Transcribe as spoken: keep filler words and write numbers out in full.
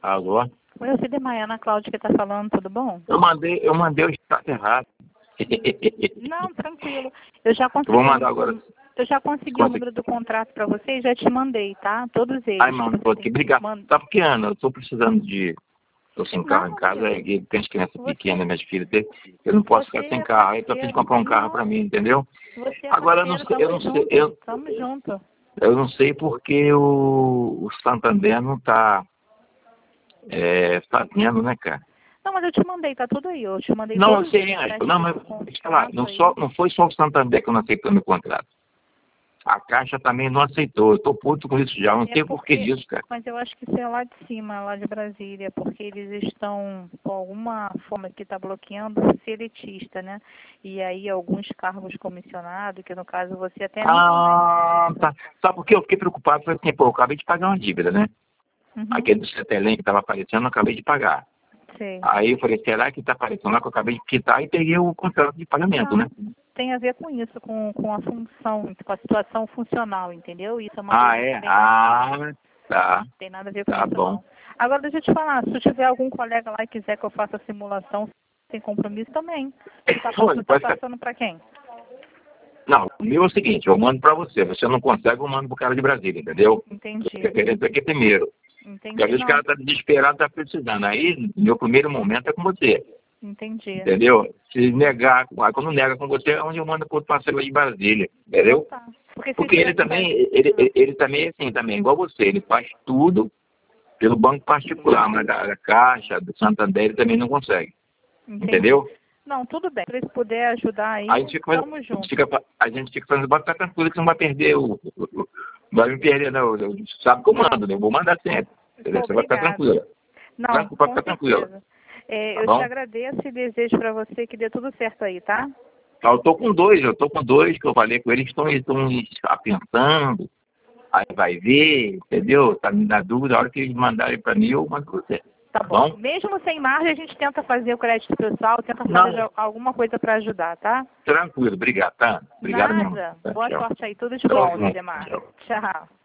Alô? Oi, eu sou Demar, Ana Cláudia que está falando, tudo bom? Eu mandei, eu mandei o extrato errado. Não, tranquilo. Eu já Eu consegui, vou o mandar número, agora. do- eu já consegui o Consegui. número do contrato para você e já te mandei, tá? Todos eles. Ai, que mano, você tô tem aqui. que Obrigado. man- Tá porque, Ana, eu tô precisando de... Tô sem carro em Não, casa, amigo. e tem as crianças Você, pequenas, minhas filhas. Eu não posso você ficar sem é carro. Aí tô a fim de parceiro. comprar um carro pra Não, mim, entendeu? você é Agora, eu não parceiro, sei, eu tamo não sei, junto. eu, Tamo junto. eu não sei porque o, o Santander não tá é, fazendo, né, cara? Não, mas eu te mandei, tá tudo aí. Eu te mandei Não, eu todos sei, os sete não, mas do deixa eu falar, não, contrato só, aí. não foi só o Santander que eu não aceitou meu contrato. A Caixa também não aceitou. Eu tô puto com isso já, eu não É sei porquê porque, disso, cara. mas eu acho que isso é lá de cima, lá de Brasília, porque eles estão, por alguma forma que está bloqueando o seletista, né? E aí alguns cargos comissionados, que no caso você até nem Ah, conhece tá. Sabe por que eu fiquei preocupado? Foi assim, pô, eu acabei de pagar uma dívida, né? isso. Uhum. Aquele do Cetelém que estava aparecendo, eu acabei de pagar. Sei. Aí eu falei, será que está aparecendo lá que eu acabei de quitar e peguei o contrato de pagamento, né? Não, tem a ver com isso, com, com a função, com a situação funcional, entendeu? Isso é uma Ah, coisa que é? tem nada a ver. Ah, tá. Tem nada a ver com Tá isso, bom. não. Agora, deixa eu te falar, se tiver algum colega lá e quiser que eu faça a simulação sem compromisso também, tu tá, Olha, tu tá pode ficar- passando para quem? Não, o meu é o seguinte, eu mando pra você. Você não consegue, eu mando pro cara de Brasília, entendeu? Entendi. Referente aqui primeiro. Porque às Entendi, vezes o não. cara tá desesperado, tá precisando. Aí, meu primeiro momento é com você. Entendi. Entendeu? Se negar, aí quando nega com você, é onde eu mando pro outro parceiro aí de Brasília. Então Entendeu? tá. Porque se Porque ele tivesse também, faz... ele, ah, ele, ele também é assim, também, igual você, ele faz tudo pelo banco particular, mas da, da Caixa, do Santander, ele também não consegue. entendi. Entendeu? Não, tudo bem. Se puder ajudar Aí a aí, gente fica, fazendo- tamo a gente junto. fica, fa- a gente fica fazendo, bota ficar tranquilo que você não vai perder o. o- o- Não vai me perder, não. Eu- Sabe que eu Não, mando, né? Eu vou mandar sempre. Entendeu? Você vai ficar obrigada. tranquilo. Não, Tranquilo, pode com ficar tranquilo. certeza. É, Tá eu te bom? agradeço e desejo para você que dê tudo certo aí, tá? Tá, eu tô com dois, eu tô com dois que eu falei com eles, estão estão pensando, aí vai ver, entendeu? Tá me na dúvida, a hora que eles mandarem pra mim, eu mando pra você. Tá Tá bom. bom? Mesmo sem margem, a gente tenta fazer o crédito pessoal, tenta Não, fazer alguma coisa para ajudar, tá? tranquilo, obrigado, tá? Obrigado mesmo. Nada. Tá, Boa tchau. sorte aí. Tudo de Tchau, bom, tchau. Demar. Tchau. Tchau.